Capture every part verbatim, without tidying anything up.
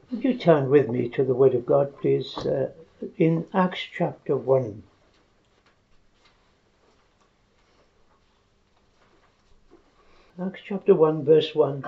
Would you turn with me to the Word of God, please, uh, in Acts chapter one. Acts chapter one, verse one.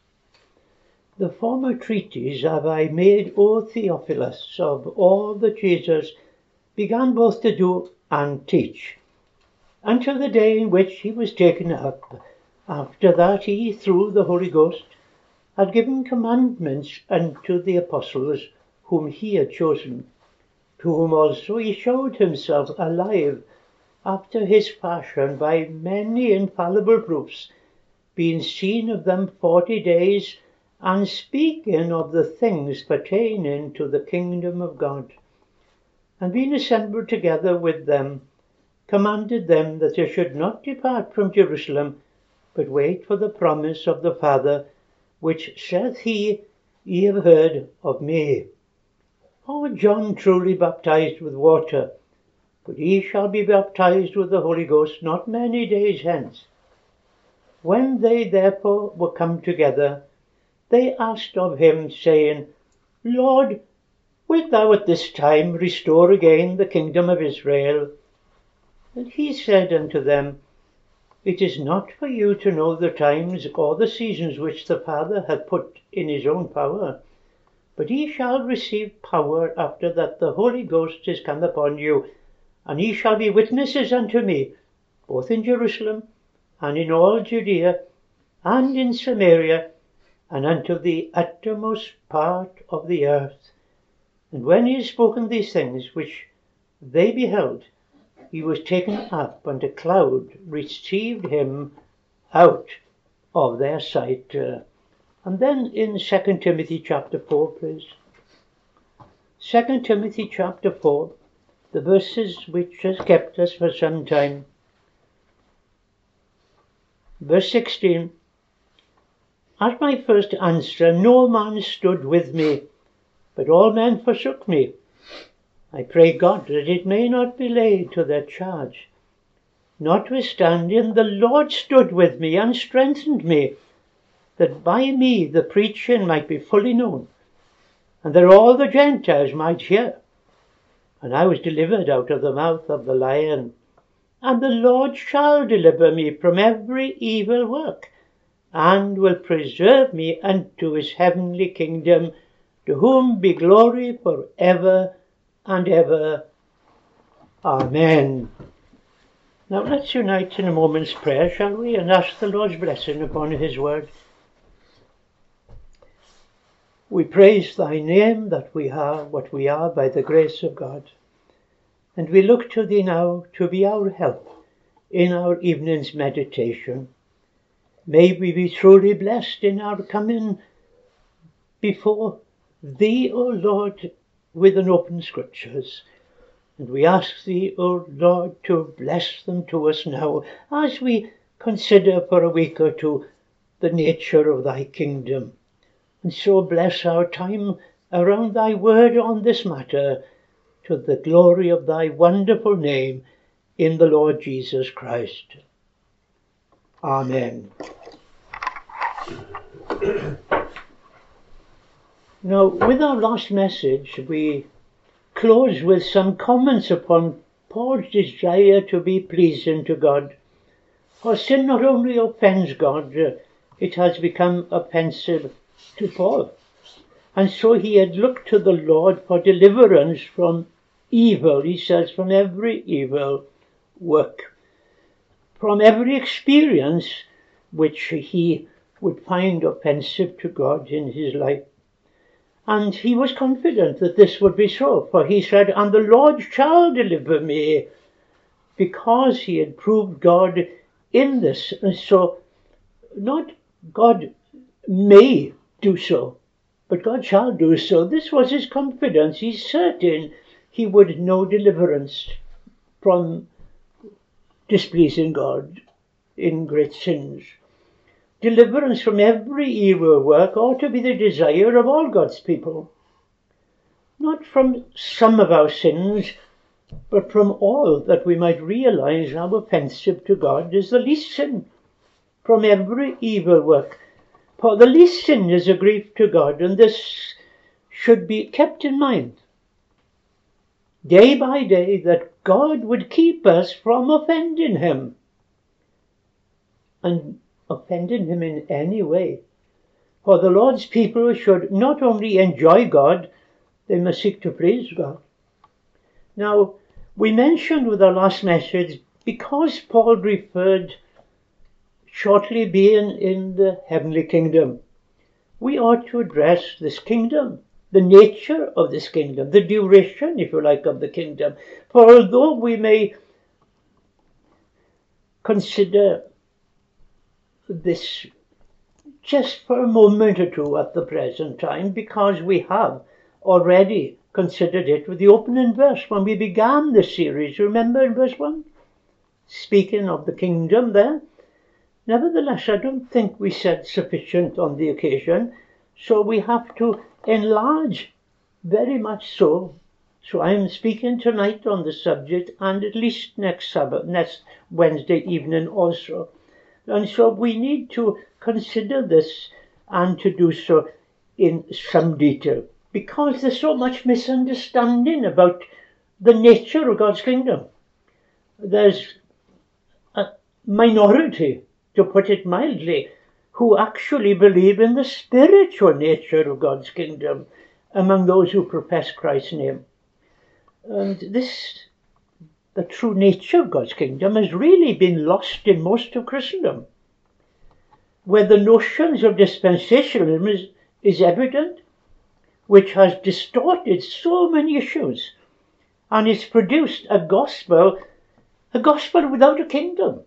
The former treatise have I made, O Theophilus, of all that Jesus began both to do and teach, until the day in which he was taken up, after that he, through the Holy Ghost, had given commandments unto the apostles whom he had chosen, to whom also he showed himself alive after his fashion by many infallible proofs, being seen of them forty days, and speaking of the things pertaining to the kingdom of God. And being assembled together with them, commanded them that they should not depart from Jerusalem, but wait for the promise of the Father, which saith he, Ye have heard of me. For John truly baptized with water, but ye shall be baptized with the Holy Ghost not many days hence. When they therefore were come together, they asked of him, saying, Lord, wilt thou at this time restore again the kingdom of Israel? And he said unto them, It is not for you to know the times or the seasons which the Father hath put in his own power, but ye shall receive power after that the Holy Ghost is come upon you, and ye shall be witnesses unto me, both in Jerusalem, and in all Judea, and in Samaria, and unto the uttermost part of the earth. And when he had spoken these things which they beheld, he was taken up, and a cloud received him out of their sight. Uh, and then in Second Timothy chapter four, please. Second Timothy chapter four, the verses which has kept us for some time. Verse sixteen. At my first answer no man stood with me, but all men forsook me. I pray God that it may not be laid to their charge. Notwithstanding, the Lord stood with me and strengthened me, that by me the preaching might be fully known, and that all the Gentiles might hear. And I was delivered out of the mouth of the lion. And the Lord shall deliver me from every evil work, and will preserve me unto his heavenly kingdom, to whom be glory for ever and ever. Amen. Now let's unite in a moment's prayer, shall we, and ask the Lord's blessing upon his word. We praise thy name that we are what we are by the grace of God, and we look to thee now to be our help in our evening's meditation. May we be truly blessed in our coming before thee, O Lord, with an open scriptures. And we ask thee, O Lord, to bless them to us now as we consider for a week or two the nature of thy kingdom. And so bless our time around thy word on this matter, to the glory of thy wonderful name, in the Lord Jesus Christ. Amen. Now, with our last message, we close with some comments upon Paul's desire to be pleasing to God. For sin not only offends God, it has become offensive to Paul. And so he had looked to the Lord for deliverance from evil, he says, from every evil work, from every experience which he would find offensive to God in his life. And he was confident that this would be so, for he said, And the Lord shall deliver me, because he had proved God in this. And so, not God may do so, but God shall do so. This was his confidence. He's certain he would know deliverance from displeasing God in great sins. Deliverance from every evil work ought to be the desire of all God's people. Not from some of our sins, but from all, that we might realize how offensive to God is the least sin. From every evil work. For the least sin is a grief to God, and this should be kept in mind day by day, that God would keep us from offending him, and offending him in any way. For the Lord's people should not only enjoy God, they must seek to please God. Now, we mentioned with our last message, because Paul referred shortly being in the heavenly kingdom, we ought to address this kingdom, the nature of this kingdom, the duration, if you like, of the kingdom. For although we may consider this just for a moment or two at the present time, because we have already considered it with the opening verse when we began this series. Remember in verse one? Speaking of the kingdom there. Nevertheless, I don't think we said sufficient on the occasion, so we have to enlarge very much so. So I'm speaking tonight on the subject, and at least next Sabbath, next Wednesday evening also. And so we need to consider this, and to do so in some detail, because there's so much misunderstanding about the nature of God's kingdom. There's a minority, to put it mildly, who actually believe in the spiritual nature of God's kingdom among those who profess Christ's name. And this, the true nature of God's kingdom, has really been lost in most of Christendom, where the notions of dispensationalism is, is evident, which has distorted so many issues, and it's produced a gospel, a gospel without a kingdom.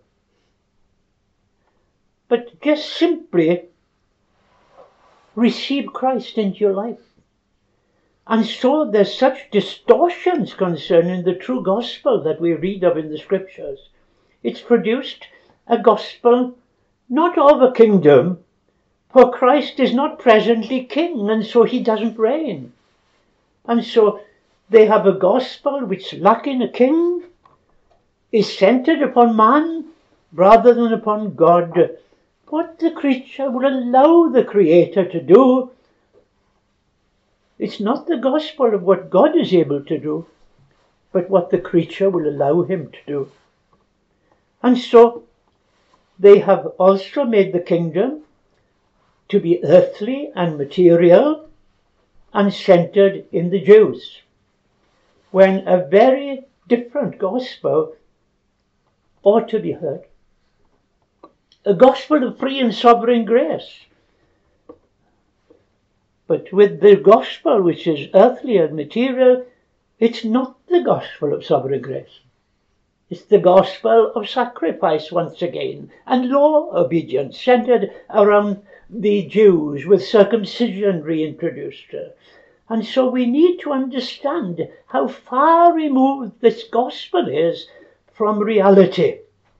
But just simply receive Christ into your life. And so there's such distortions concerning the true gospel that we read of in the scriptures. It's produced a gospel not of a kingdom, for Christ is not presently king, and so he doesn't reign. And so they have a gospel which, lacking a king, is centered upon man rather than upon God. What the creature will allow the Creator to do, it's not the gospel of what God is able to do, but what the creature will allow him to do. And so they have also made the kingdom to be earthly and material and centered in the Jews, when a very different gospel ought to be heard. A gospel of free and sovereign grace. But with the gospel, which is earthly and material, it's not the gospel of sovereign grace. It's the gospel of sacrifice once again, and law obedience, centered around the Jews, with circumcision reintroduced. And so we need to understand how far removed this gospel is from reality.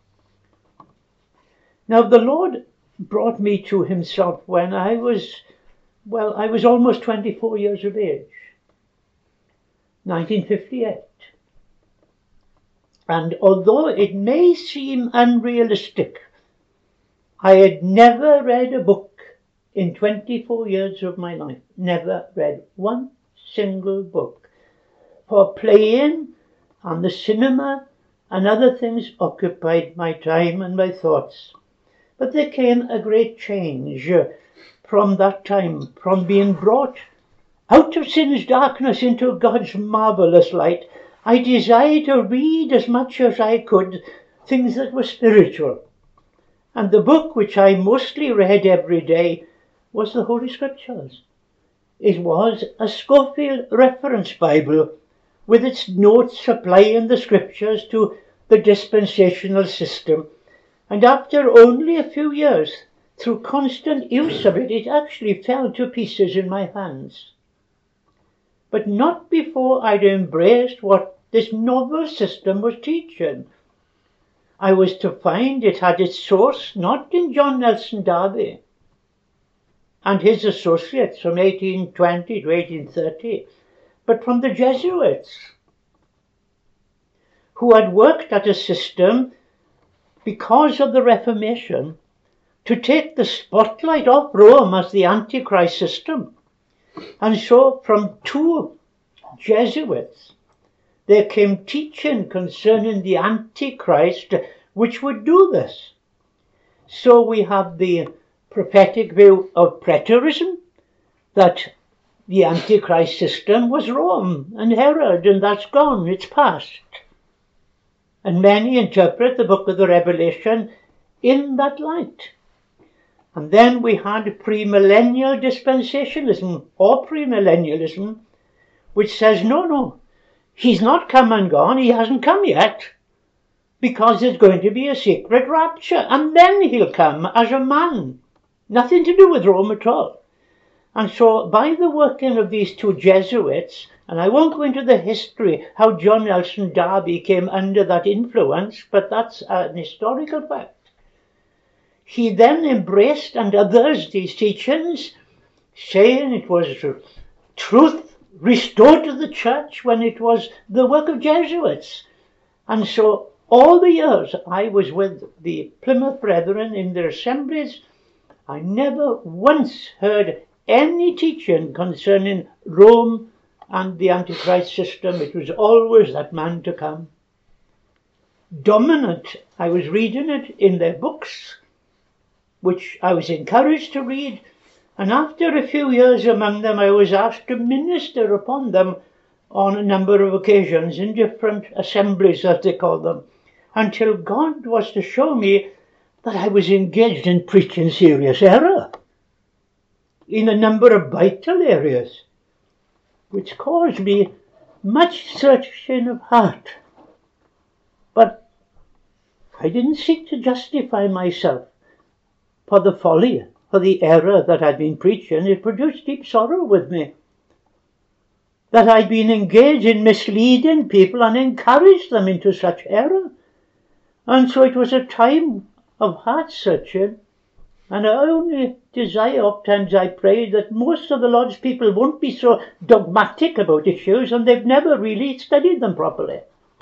Now, the Lord brought me to himself when I was, well, I was almost twenty-four years of age, nineteen fifty-eight. And although it may seem unrealistic, I had never read a book in twenty-four years of my life, never read one single book. For playing and the cinema and other things occupied my time and my thoughts. But there came a great change from that time, from being brought out of sin's darkness into God's marvelous light. I desired to read as much as I could things that were spiritual. And the book which I mostly read every day was the Holy Scriptures. It was a Scofield Reference Bible, with its notes applying the Scriptures to the dispensational system. And after only a few years, through constant use of it, it actually fell to pieces in my hands. But not before I'd embraced what this novel system was teaching. I was to find it had its source not in John Nelson Darby and his associates from eighteen twenty to eighteen thirty, but from the Jesuits, who had worked at a system because of the Reformation to take the spotlight off Rome as the Antichrist system, And so from two Jesuits, there came teaching concerning the Antichrist, which would do this. So we have the prophetic view of preterism, that the Antichrist system was Rome and Herod, and that's gone, it's past. And many interpret the book of the Revelation in that light. And then we had premillennial dispensationalism, or premillennialism, which says, no, no, he's not come and gone, he hasn't come yet, because there's going to be a secret rapture, and then he'll come as a man. Nothing to do with Rome at all. And so by the working of these two Jesuits, and I won't go into the history how John Nelson Darby came under that influence, but that's an historical fact. He then embraced, and others, these teachings, saying it was truth restored to the church when it was the work of Jesuits. And so all the years I was with the Plymouth Brethren in their assemblies, I never once heard any teaching concerning Rome and the Antichrist system. It was always that man to come. Dominant, I was reading it in their books, which I was encouraged to read, and after a few years among them, I was asked to minister upon them on a number of occasions in different assemblies, as they call them, until God was to show me that I was engaged in preaching serious error in a number of vital areas, which caused me much searching of heart. But I didn't seek to justify myself for the folly, for the error that I'd been preaching. It produced deep sorrow with me, that I'd been engaged in misleading people and encouraged them into such error. And so it was a time of heart searching, and I only desire, oftentimes I pray, that most of the Lord's people won't be so dogmatic about issues, and they've never really studied them properly.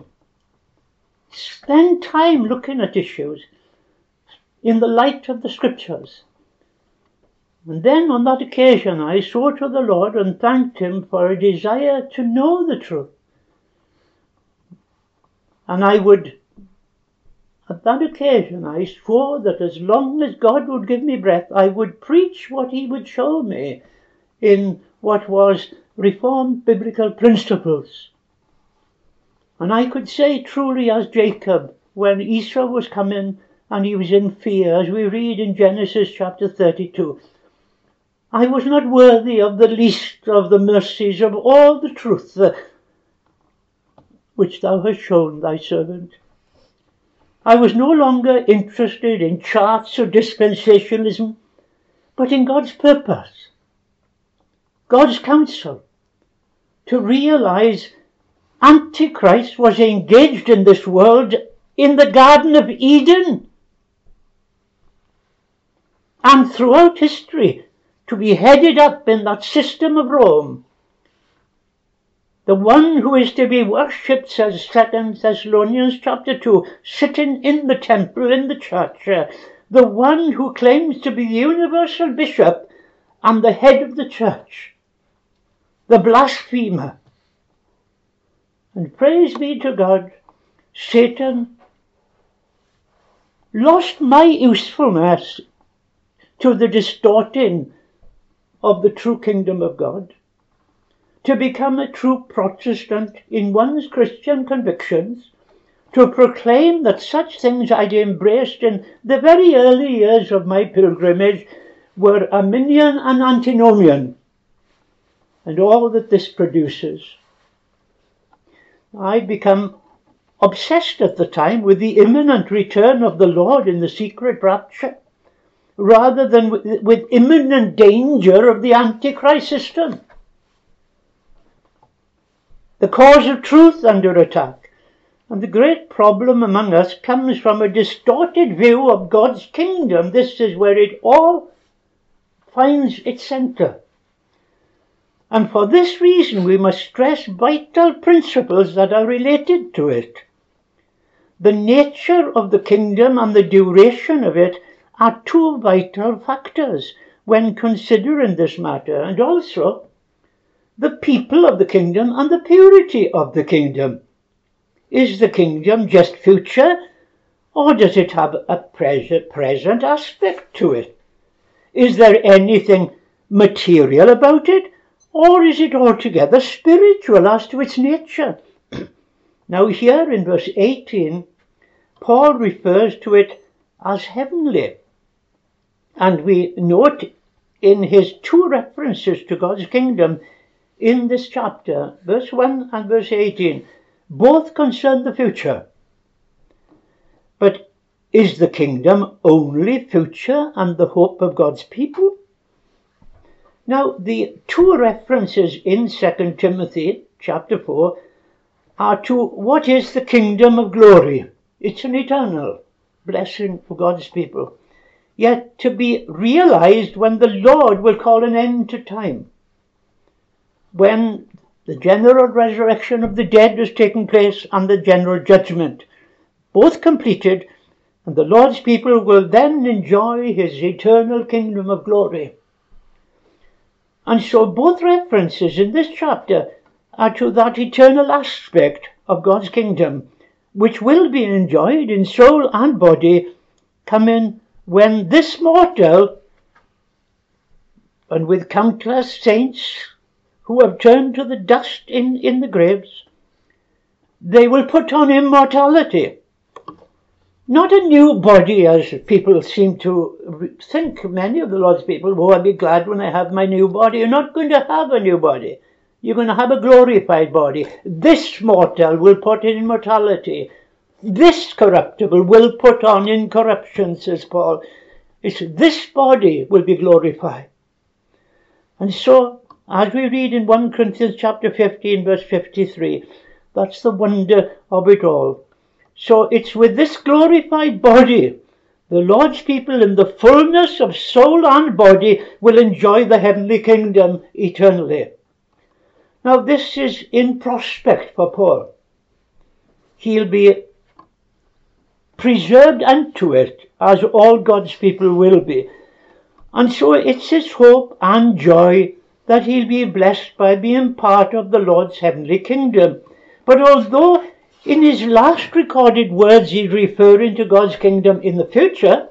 Spend time looking at issues in the light of the Scriptures. And then on that occasion I swore to the Lord and thanked him for a desire to know the truth. And I would, at that occasion, I swore that as long as God would give me breath, I would preach what he would show me in what was Reformed biblical principles. And I could say truly as Jacob, when Esau was coming and he was in fear, as we read in Genesis chapter thirty-two, I was not worthy of the least of the mercies of all the truth uh, which thou hast shown thy servant. I was no longer interested in charts or dispensationalism, but in God's purpose, God's counsel, to realize Antichrist was engaged in this world in the Garden of Eden and throughout history, to be headed up in that system of Rome. The one who is to be worshipped, says Second Thessalonians chapter two, sitting in the temple, in the church, uh, the one who claims to be the universal bishop and the head of the church, the blasphemer. And praise be to God, Satan lost my usefulness to the distorting of the true kingdom of God, to become a true Protestant in one's Christian convictions, to proclaim that such things I'd embraced in the very early years of my pilgrimage were Arminian and antinomian, and all that this produces. I'd become obsessed at the time with the imminent return of the Lord in the secret rapture, rather than with, with imminent danger of the Antichrist system. The cause of truth under attack. And the great problem among us comes from a distorted view of God's kingdom. This is where it all finds its center. And for this reason we must stress vital principles that are related to it. The nature of the kingdom and the duration of it are two vital factors when considering this matter, and also the people of the kingdom and the purity of the kingdom. Is the kingdom just future, or does it have a present, present aspect to it? Is there anything material about it, or is it altogether spiritual as to its nature? Now here in verse eighteen, Paul refers to it as heavenly. And we note in his two references to God's kingdom in this chapter, verse one and verse eighteen, both concern the future. But is the kingdom only future and the hope of God's people? Now, the two references in Second Timothy chapter four are to what is the kingdom of glory. It's an eternal blessing for God's people, yet to be realized when the Lord will call an end to time, when the general resurrection of the dead has taken place and the general judgment, both completed, and the Lord's people will then enjoy his eternal kingdom of glory. And so both references in this chapter are to that eternal aspect of God's kingdom, which will be enjoyed in soul and body, coming when this mortal, and with countless saints who have turned to the dust in, in the graves, they will put on immortality. Not a new body, as people seem to think, many of the Lord's people, oh, I'll be glad when I have my new body. You're not going to have a new body. You're going to have a glorified body. This mortal will put in immortality. This corruptible will put on incorruption, says Paul. It's this body will be glorified. And so, as we read in First Corinthians chapter fifteen, verse fifty-three, that's the wonder of it all. So it's with this glorified body, the Lord's people in the fullness of soul and body will enjoy the heavenly kingdom eternally. Now this is in prospect for Paul. He'll be preserved unto it, as all God's people will be. And so it's his hope and joy that he'll be blessed by being part of the Lord's heavenly kingdom. But although in his last recorded words he's referring to God's kingdom in the future,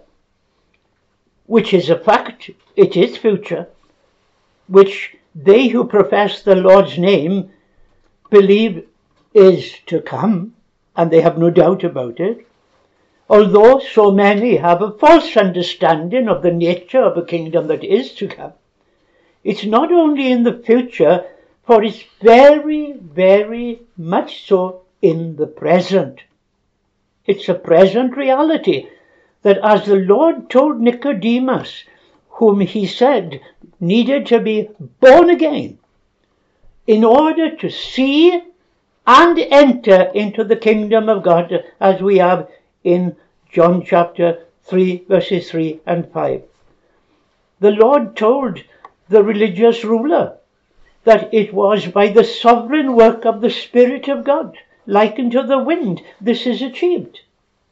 which is a fact, it is future, which they who profess the Lord's name believe is to come, and they have no doubt about it, although so many have a false understanding of the nature of a kingdom that is to come. It's not only in the future, for it's very, very much so in the present. It's a present reality that, as the Lord told Nicodemus, whom he said needed to be born again in order to see and enter into the kingdom of God, as we have in John chapter three, verses three and five. The Lord told the religious ruler that it was by the sovereign work of the Spirit of God, like unto the wind, this is achieved.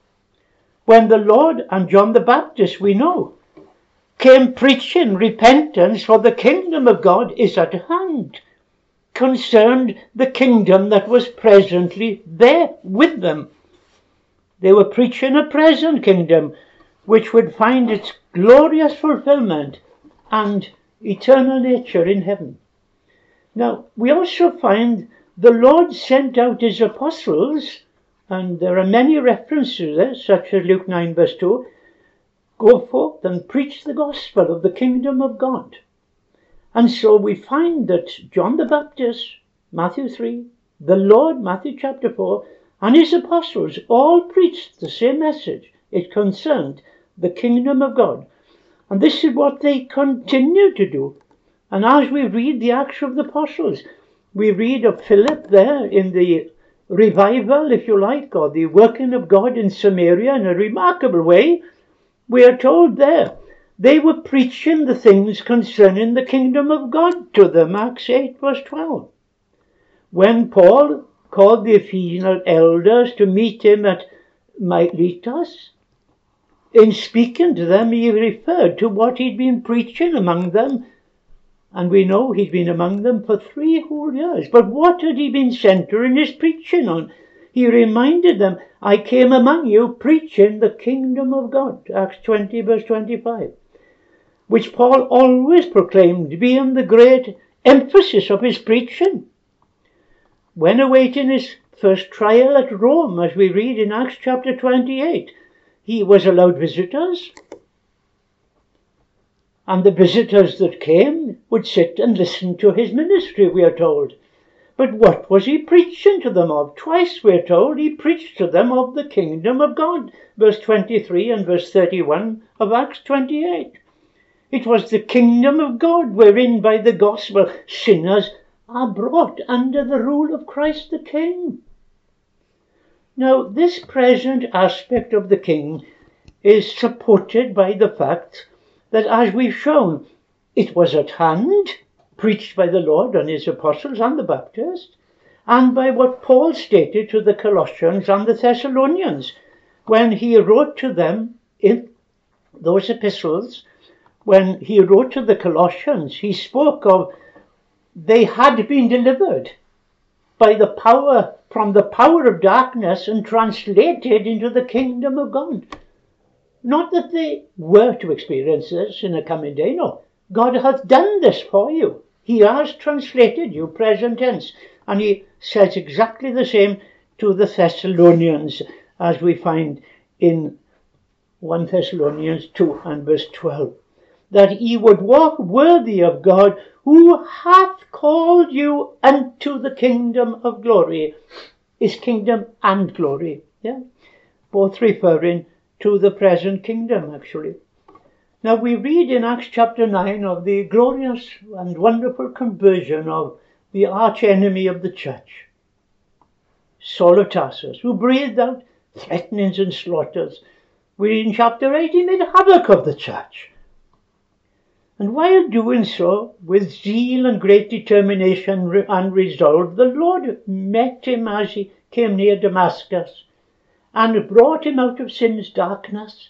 When the Lord and John the Baptist, we know, came preaching repentance, for the kingdom of God is at hand, concerned the kingdom that was presently there with them. They were preaching a present kingdom which would find its glorious fulfillment and eternal nature in heaven. Now, we also find the Lord sent out his apostles, and there are many references there, such as Luke nine verse two, go forth and preach the gospel of the kingdom of God. And so we find that John the Baptist, Matthew three, the Lord, Matthew chapter four, and his apostles all preached the same message. It concerned the kingdom of God. And this is what they continue to do. And as we read the Acts of the Apostles, we read of Philip there in the revival, if you like, or the working of God in Samaria in a remarkable way. We are told there they were preaching the things concerning the kingdom of God to them, Acts eight verse twelve. When Paul called the Ephesian elders to meet him at Miletus, in speaking to them he referred to what he'd been preaching among them And we know he'd been among them for three whole years. But what had he been centering his preaching on? He reminded them, I came among you preaching the kingdom of God. Acts twenty, verse twenty-five. Which Paul always proclaimed, being the great emphasis of his preaching. When awaiting his first trial at Rome, as we read in Acts chapter twenty-eight, he was allowed visitors. And the visitors that came would sit and listen to his ministry, we are told. But what was he preaching to them of? Twice, we are told, he preached to them of the kingdom of God. Verse twenty-three and verse thirty-one of Acts twenty-eight. It was the kingdom of God wherein by the gospel sinners are brought under the rule of Christ the King. Now, this present aspect of the King is supported by the fact that, as we've shown, it was at hand, preached by the Lord and his apostles and the Baptists, and by what Paul stated to the Colossians and the Thessalonians when he wrote to them in those epistles. When he wrote to the Colossians, he spoke of they had been delivered by the power from the power of darkness and translated into the kingdom of God. Not that they were to experience this in a coming day, no. God hath done this for you. He has translated you, present tense. And he says exactly the same to the Thessalonians, as we find in First Thessalonians two and verse twelve. That ye would walk worthy of God, who hath called you unto the kingdom of glory. Is kingdom and glory, yeah? Both referring to the present kingdom, actually. Now we read in Acts chapter nine of the glorious and wonderful conversion of the arch enemy of the church, Saul of Tarsus, who breathed out threatenings and slaughters. We read in chapter eight, he made havoc of the church. And while doing so, with zeal and great determination and resolve, the Lord met him as he came near Damascus, and brought him out of sin's darkness,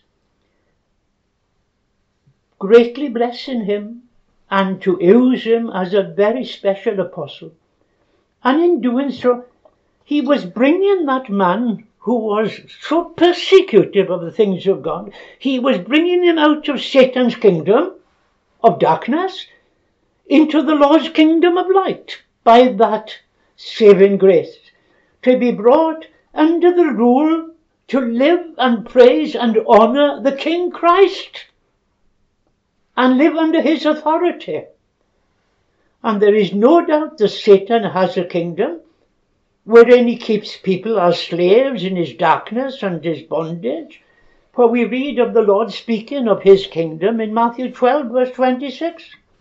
greatly blessing him, and to use him as a very special apostle. And in doing so, he was bringing that man who was so persecutive of the things of God, he was bringing him out of Satan's kingdom of darkness into the Lord's kingdom of light by that saving grace, to be brought under the rule to live and praise and honour the King Christ and live under his authority. And there is no doubt that Satan has a kingdom wherein he keeps people as slaves in his darkness and his bondage. For we read of the Lord speaking of his kingdom in Matthew twelve verse twenty-six.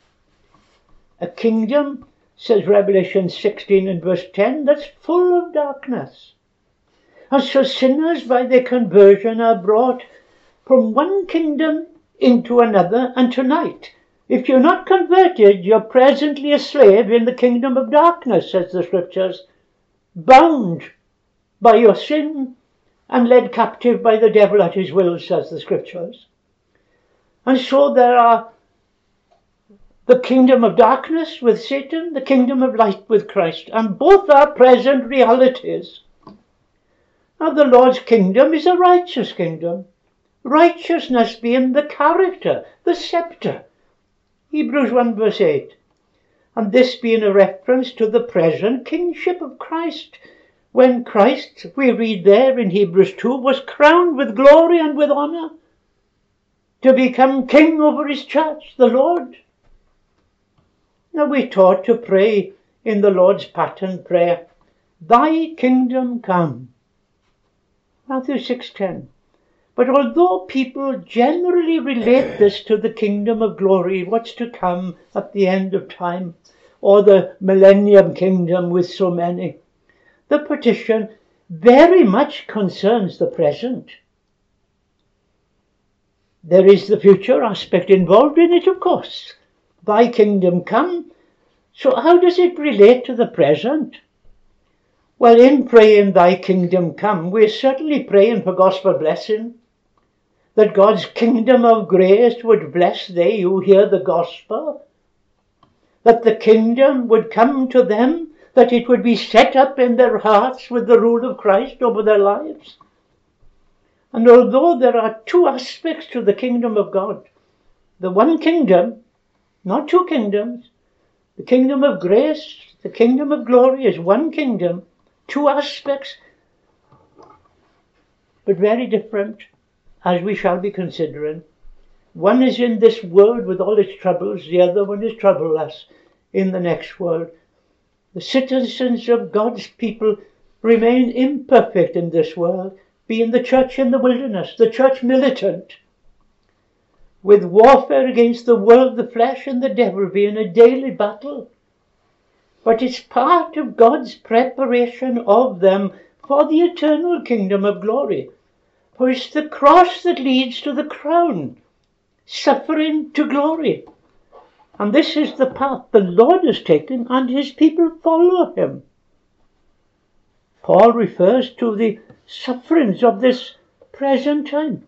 A kingdom, says Revelation sixteen and verse ten, that's full of darkness. And so sinners by their conversion are brought from one kingdom into another, and tonight, if you're not converted, you're presently a slave in the kingdom of darkness, says the scriptures, bound by your sin and led captive by the devil at his will, says the scriptures. And so there are the kingdom of darkness with Satan, the kingdom of light with Christ, and both are present realities. Now the Lord's kingdom is a righteous kingdom, righteousness being the character, the scepter. Hebrews one verse eight. And this being a reference to the present kingship of Christ, when Christ, we read there in Hebrews two, was crowned with glory and with honour to become king over his church, the Lord. Now we're taught to pray in the Lord's pattern prayer, Thy kingdom come. Matthew six ten. But although people generally relate this to the kingdom of glory, what's to come at the end of time, or the millennium kingdom with so many, the petition very much concerns the present. There is the future aspect involved in it, of course. Thy kingdom come. So how does it relate to the present? Well, in praying Thy kingdom come, we're certainly praying for gospel blessing, that God's kingdom of grace would bless they who hear the gospel. that the kingdom would come to them, that it would be set up in their hearts with the rule of Christ over their lives. And although there are two aspects to the kingdom of God, the one kingdom, not two kingdoms, the kingdom of grace, the kingdom of glory is one kingdom, two aspects, but very different, as we shall be considering. One is in this world with all its troubles, the other one is troubleless in the next world. The citizens of God's people remain imperfect in this world, being the church in the wilderness, the church militant, with warfare against the world, the flesh, and the devil being a daily battle. But it's part of God's preparation of them for the eternal kingdom of glory. For it's the cross that leads to the crown, suffering to glory. And this is the path the Lord has taken, and his people follow him. Paul refers to the sufferings of this present time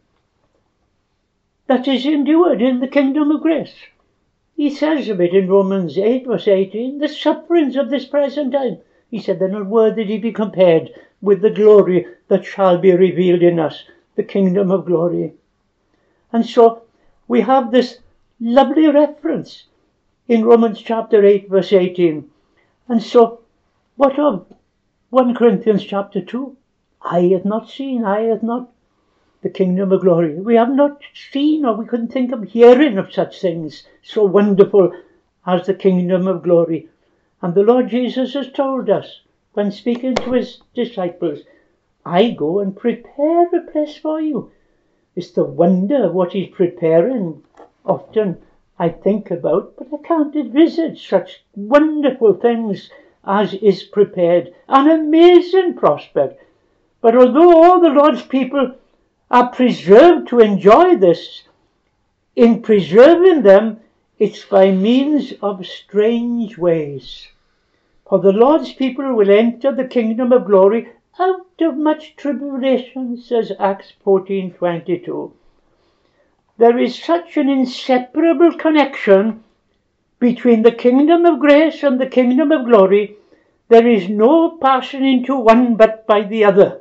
that is endured in the kingdom of grace. He says of it in Romans eight verse eighteen, the sufferings of this present time. He said they're not worthy to be compared with the glory that shall be revealed in us, the kingdom of glory. And so we have this lovely reference in Romans chapter eight verse eighteen. And so what of First Corinthians chapter two? Eye hath not seen, eye hath not the kingdom of glory. We have not seen, or we couldn't think of hearing of such things so wonderful as the kingdom of glory. And the Lord Jesus has told us, when speaking to his disciples, I go and prepare a place for you. It's the wonder of what he's preparing. Often I think about, but I can't envisage such wonderful things as is prepared. An amazing prospect. But although all the Lord's people are preserved to enjoy this, in preserving them, it's by means of strange ways. For the Lord's people will enter the kingdom of glory out of much tribulation, says Acts fourteen twenty-two. There is such an inseparable connection between the kingdom of grace and the kingdom of glory, there is no passing into one but by the other.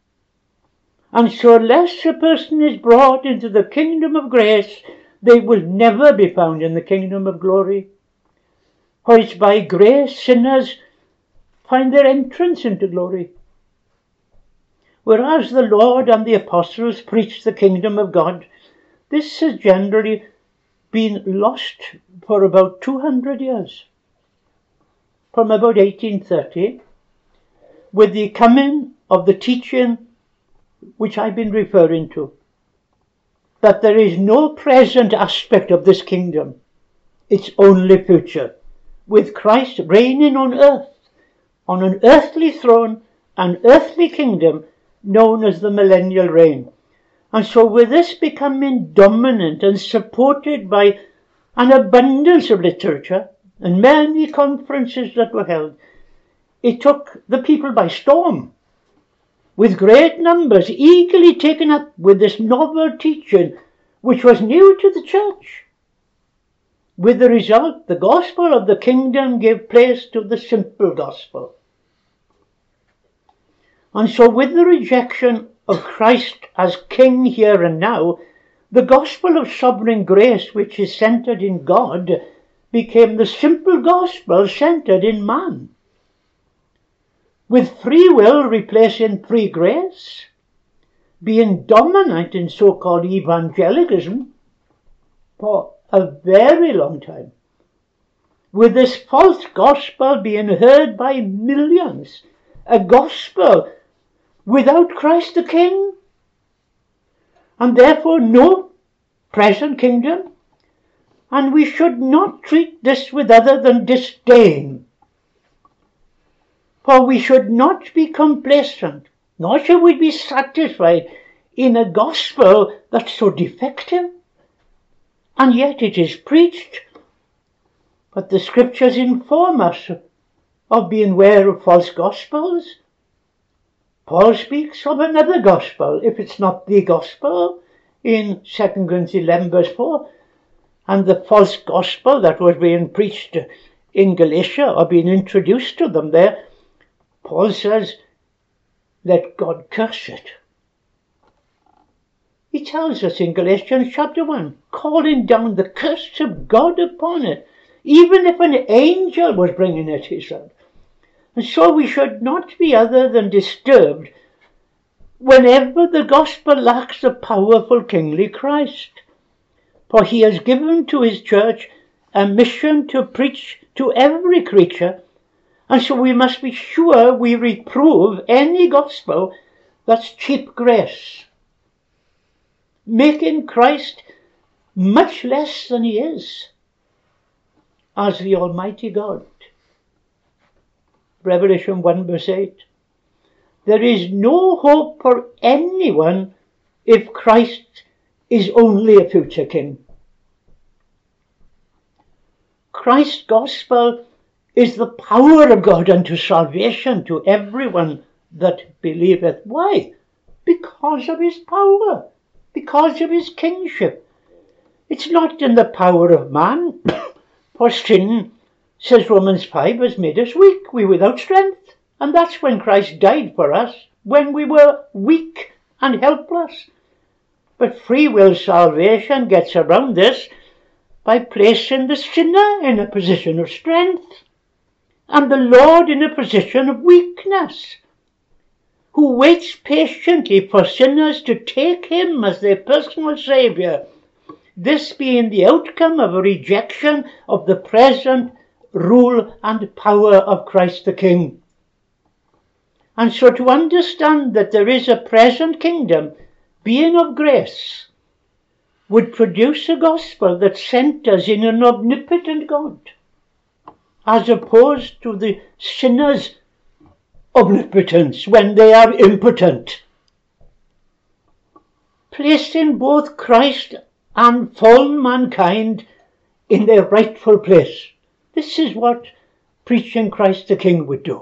And so unless a person is brought into the kingdom of grace, they will never be found in the kingdom of glory. For it's by grace sinners find their entrance into glory. Whereas the Lord and the apostles preached the kingdom of God, this has generally been lost for about two hundred years. From about eighteen thirty, with the coming of the teaching which I've been referring to, that there is no present aspect of this kingdom, it's only future, with Christ reigning on earth, on an earthly throne, an earthly kingdom known as the millennial reign. And so with this becoming dominant and supported by an abundance of literature and many conferences that were held, it took the people by storm, with great numbers eagerly taken up with this novel teaching which was new to the church. With the result, the gospel of the kingdom gave place to the simple gospel. And so with the rejection of Christ as King here and now, the gospel of sovereign grace, which is centered in God, became the simple gospel centered in man, with free will replacing free grace, being dominant in so-called evangelicalism for a very long time, with this false gospel being heard by millions, a gospel without Christ the King, and therefore no present kingdom. And we should not treat this with other than disdain. For we should not be complacent, nor should we be satisfied in a gospel that's so defective. And yet it is preached. But the scriptures inform us of being aware of false gospels. Paul speaks of another gospel, if it's not the gospel, in Second Corinthians eleven verse four. And the false gospel that was being preached in Galatia or being introduced to them there, Paul says, let God curse it. He tells us in Galatians chapter one, calling down the curse of God upon it, even if an angel was bringing it, he said. And so we should not be other than disturbed whenever the gospel lacks a powerful kingly Christ. For he has given to his church a mission to preach to every creature, and so we must be sure we reprove any gospel that's cheap grace, making Christ much less than he is as the Almighty God. Revelation one verse eight. There is no hope for anyone if Christ is only a future king. Christ's gospel is the power of God unto salvation to everyone that believeth. Why? Because of his power, because of his kingship. It's not in the power of man, for sin, says Romans five, has made us weak, we without strength. And that's when Christ died for us, when we were weak and helpless. But free will salvation gets around this by placing the sinner in a position of strength and the Lord in a position of weakness, who waits patiently for sinners to take him as their personal Saviour, this being the outcome of a rejection of the present rule and power of Christ the King. And so to understand that there is a present kingdom, being of grace, would produce a gospel that centers in an omnipotent God, as opposed to the sinner's omnipotence when they are impotent, placing both Christ and fallen mankind in their rightful place. This is what preaching Christ the King would do.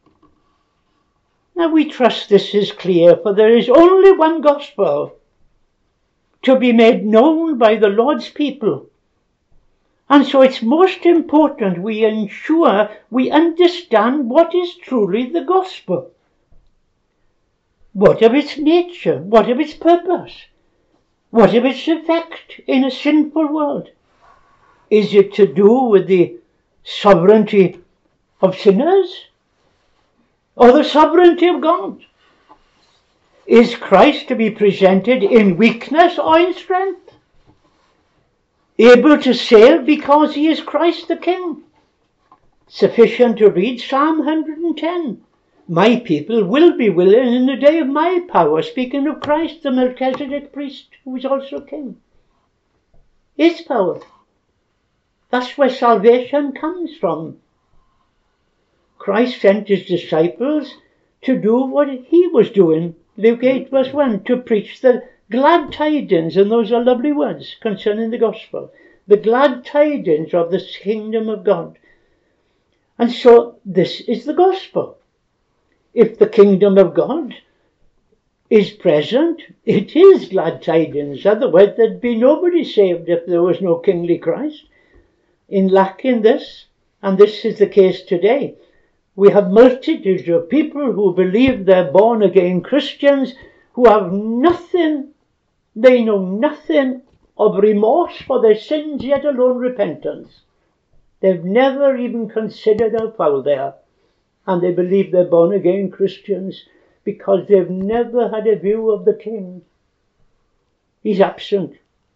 Now we trust this is clear, for there is only one gospel to be made known by the Lord's people. And so it's most important we ensure we understand what is truly the gospel. What of its nature? What of its purpose? What of its effect in a sinful world? Is it to do with the sovereignty of sinners or the sovereignty of God? Is Christ to be presented in weakness or in strength? Able to save because he is Christ the King? Sufficient to read Psalm one hundred ten. My people will be willing in the day of my power, speaking of Christ, the Melchizedek priest, who is also king. His power. That's where salvation comes from. Christ sent his disciples to do what he was doing, Luke eight verse one, to preach the glad tidings, and those are lovely words concerning the gospel, the glad tidings of the kingdom of God. And so this is the gospel. If the kingdom of God is present, it is glad tidings. Otherwise there'd be nobody saved if there was no kingly Christ. In lacking this, and this is the case today, we have multitudes of people who believe they're born again Christians who have nothing, they know nothing of remorse for their sins, yet alone repentance. They've never even considered how foul they are. And they believe they're born again Christians because they've never had a view of the King. He's absent.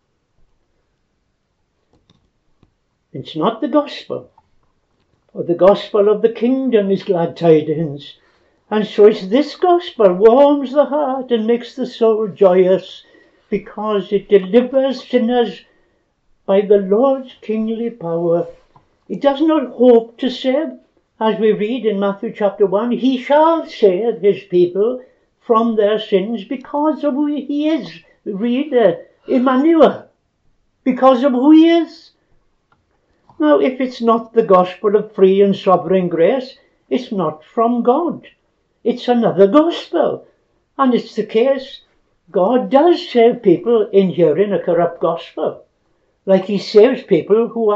It's not the gospel. For the gospel of the kingdom is glad tidings. And so it's this gospel warms the heart and makes the soul joyous, because it delivers sinners by the Lord's kingly power. It does not hope to save. As we read in Matthew chapter one, he shall save his people from their sins because of who he is. Read uh, Emmanuel, because of who he is. Now, if it's not the gospel of free and sovereign grace, it's not from God. It's another gospel. And it's the case, God does save people in hearing a corrupt gospel, like he saves people who are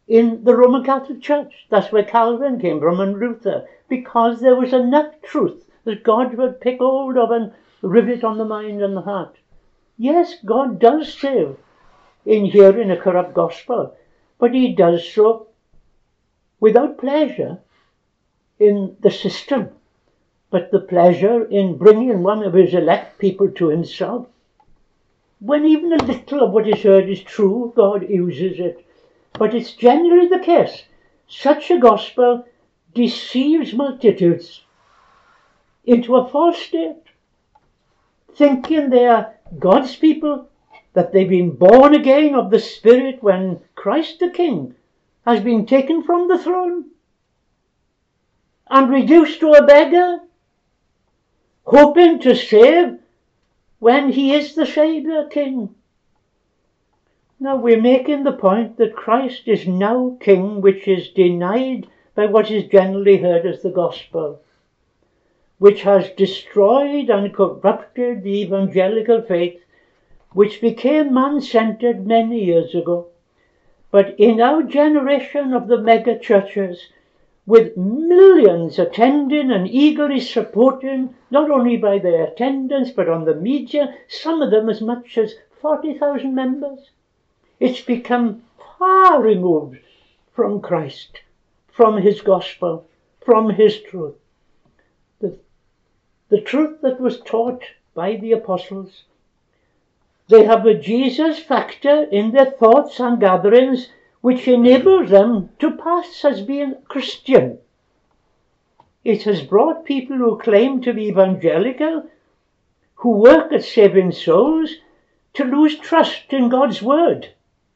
in the Roman Catholic Church. That's where Calvin came from and Luther, because there was enough truth that God would pick hold of and rivet on the mind and the heart. Yes, God does save in hearing a corrupt gospel, but he does so without pleasure in the system, but the pleasure in bringing one of his elect people to himself. When even a little of what is heard is true, God uses it. But it's generally the case. Such a gospel deceives multitudes into a false state, thinking they are God's people, that they've been born again of the Spirit when Christ the King has been taken from the throne and reduced to a beggar, hoping to save when he is the Saviour King. Now we're making the point that Christ is now King, which is denied by what is generally heard as the gospel, which has destroyed and corrupted the evangelical faith, which became man-centered many years ago. But in our generation of the mega churches, with millions attending and eagerly supporting, not only by their attendance but on the media, some of them as much as forty thousand members, it's become far removed from Christ, from his gospel, from his truth. The, the truth that was taught by the apostles. They have a Jesus factor in their thoughts and gatherings, which enables them to pass as being Christian. It has brought people who claim to be evangelical, who work at saving souls, to lose trust in God's word,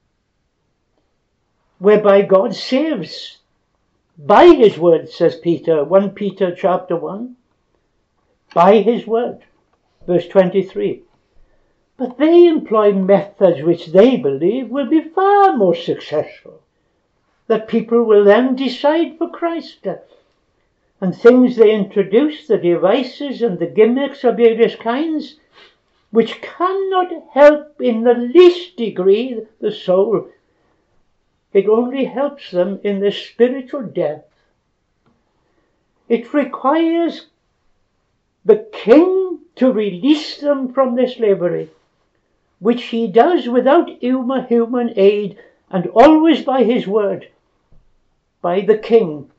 whereby God saves by his word, says Peter, First Peter chapter one, by his word, verse twenty-three. But they employ methods which they believe will be far more successful, that people will then decide for Christ. And things they introduce, the devices and the gimmicks of various kinds, which cannot help in the least degree the soul. It only helps them in their spiritual death. It requires the King to release them from their slavery, which he does without human aid and always by his word, by the King,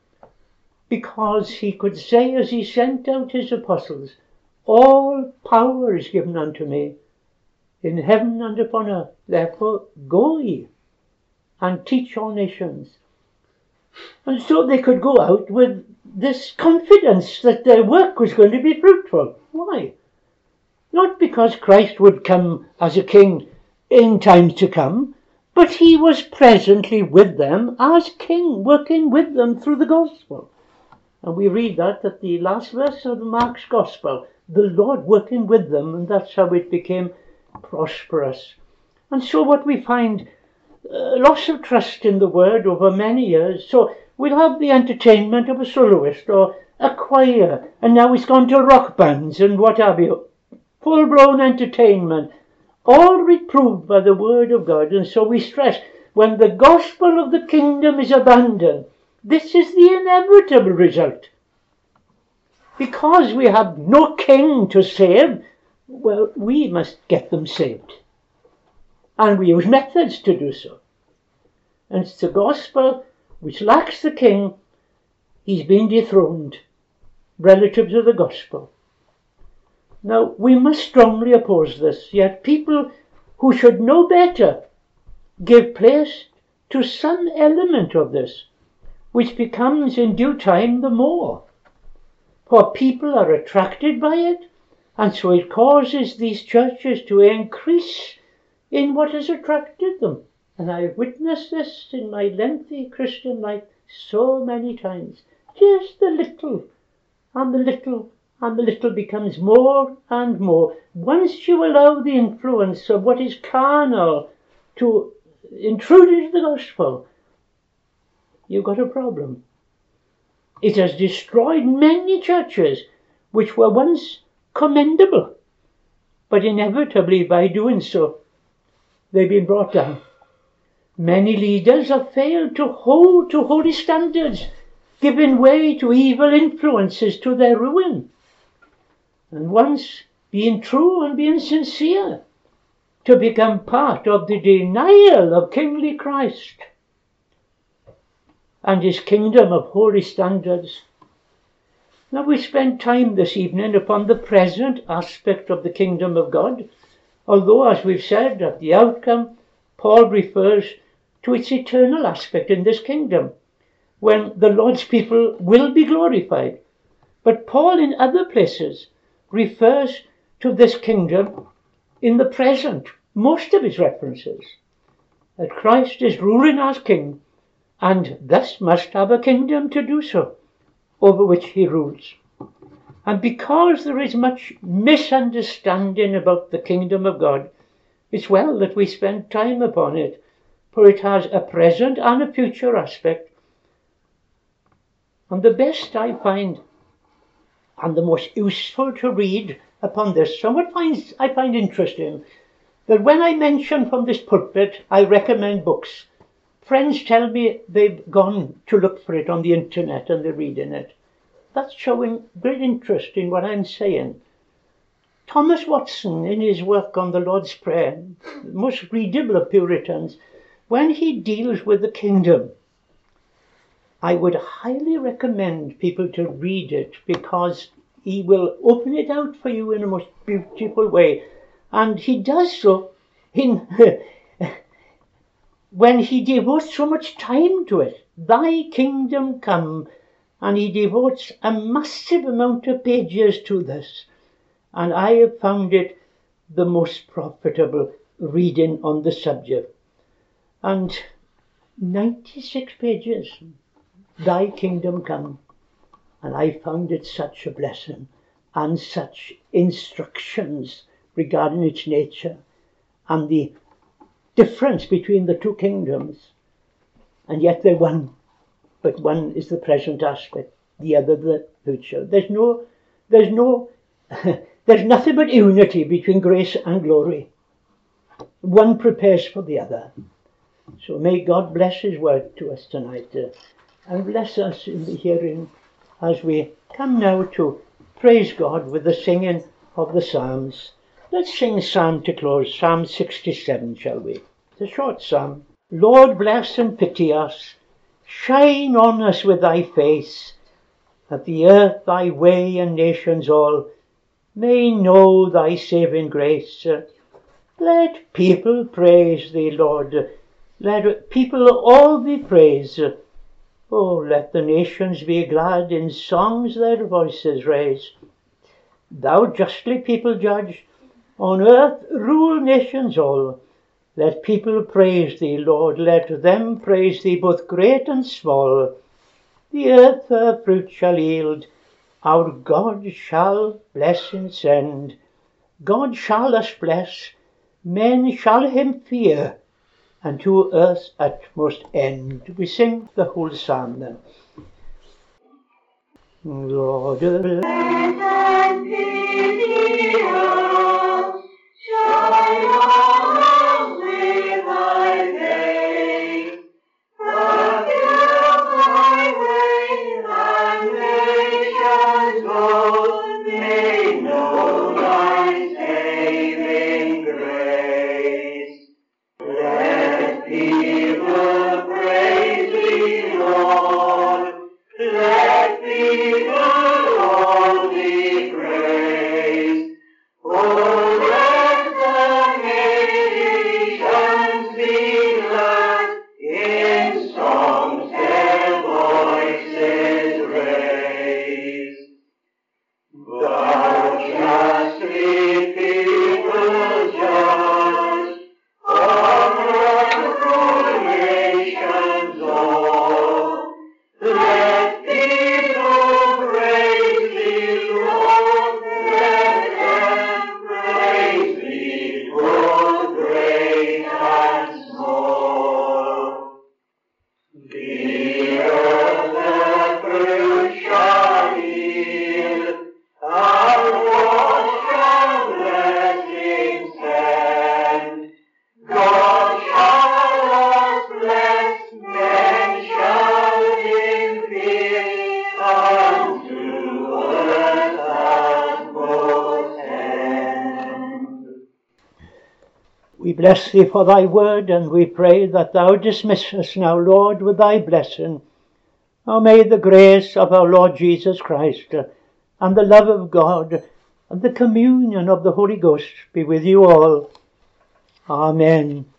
because he could say as he sent out his apostles, all power is given unto me in heaven and upon earth. Therefore go ye and teach all nations. And so they could go out with this confidence that their work was going to be fruitful. Why? Not because Christ would come as a king in times to come, but he was presently with them as king, working with them through the gospel. And we read that at the last verse of Mark's gospel, the Lord working with them, and that's how it became prosperous. And so what we find, uh, loss of trust in the word over many years. So we'll have the entertainment of a soloist or a choir, and now it's gone to rock bands and what have you. Full-blown entertainment, all reproved by the word of God. And so we stress, when the gospel of the kingdom is abandoned, this is the inevitable result. Because we have no king to save, well, we must get them saved. And we use methods to do so. And it's the gospel which lacks the king. He's been dethroned relative to the gospel. Now, we must strongly oppose this, yet people who should know better give place to some element of this, which becomes in due time the more. For people are attracted by it, and so it causes these churches to increase in what has attracted them. And I've witnessed this in my lengthy Christian life so many times. Just the little, and the little, and the little becomes more and more. Once you allow the influence of what is carnal to intrude into the gospel, you've got a problem. It has destroyed many churches which were once commendable, but inevitably by doing so, they've been brought down. Many leaders have failed to hold to holy standards, giving way to evil influences to their ruin. And once being true and being sincere, to become part of the denial of kingly Christ and his kingdom of holy standards. Now we spend time this evening upon the present aspect of the kingdom of God, although, as we've said, at the outcome, Paul refers to its eternal aspect in this kingdom, when the Lord's people will be glorified. But Paul in other places refers to this kingdom in the present, most of his references, that Christ is ruling as king, and thus must have a kingdom to do so, over which he rules. And because there is much misunderstanding about the kingdom of God, it's well that we spend time upon it, for it has a present and a future aspect. And the best I find, and the most useful to read upon this, and what finds, I find interesting, that when I mention from this pulpit, I recommend books, friends tell me they've gone to look for it on the internet and they're reading it. That's showing great interest in what I'm saying. Thomas Watson, in his work on the Lord's Prayer, the most readable of Puritans, when he deals with the kingdom, I would highly recommend people to read it, because he will open it out for you in a most beautiful way. And he does so in when he devotes so much time to it. Thy kingdom come. And he devotes a massive amount of pages to this. And I have found it the most profitable reading on the subject. And ninety-six pages, thy kingdom come. And I found it such a blessing, and such instructions regarding its nature, and the difference between the two kingdoms. And yet they're one. But one is the present aspect, the other the future. There's no, there's no, there's nothing but unity between grace and glory. One prepares for the other. So may God bless his word to us tonight, uh, and bless us in the hearing as we come now to praise God with the singing of the Psalms. Let's sing Psalm to close, Psalm sixty-seven, shall we? It's a short psalm. Lord, bless and pity us. Shine on us with thy face, that the earth, thy way, and nations all may know thy saving grace. Let people praise thee, Lord. Let people all be praised. Oh, let the nations be glad, in songs their voices raise. Thou justly people judge, on earth rule nations all. Let people praise thee, Lord, let them praise thee, both great and small. The earth her fruit shall yield, our God shall blessing send. God shall us bless, men shall him fear, and to earth's utmost end. We sing the whole psalm then. Lord, bless and pity us, shine on us with thy face, fulfill thy way, and nations both may know thy saving grace. Let people praise thee, Lord. Let people all be praised. We bless thee for thy word, and we pray that thou dismiss us now, Lord, with thy blessing. Now may the grace of our Lord Jesus Christ, and the love of God, and the communion of the Holy Ghost be with you all. Amen.